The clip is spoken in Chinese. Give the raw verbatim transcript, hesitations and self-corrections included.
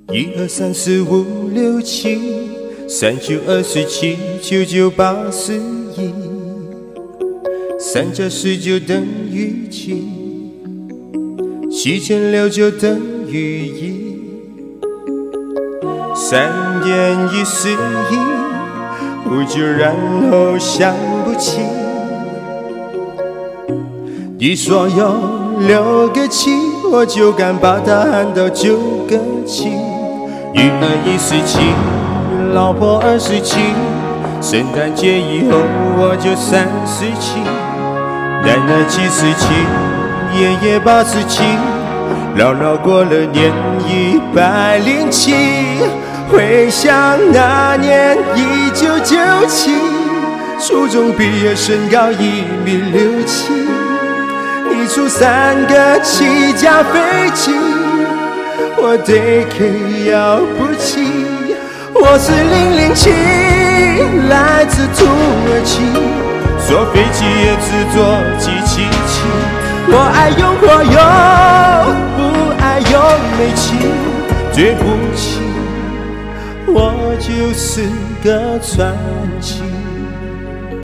一二三四五六七，三九二十七，九九八十一，三加十就等于七，七减六就等于一，三点一四一，五九然后想不起。你说有六个七，我就敢把它喊到九个七。一二一四七，老婆二十七，圣诞节以后我就三十七，奶奶七十七，爷爷八十七，姥姥过了年一百零七。回想那年一九九七，初中毕业身高一米六七，你出三个七架飞机，我对 K 要不起。我是零零七，来自土耳其，坐飞机也只坐七七七。我爱用火油，不爱用煤气，对不起，我就是个传奇。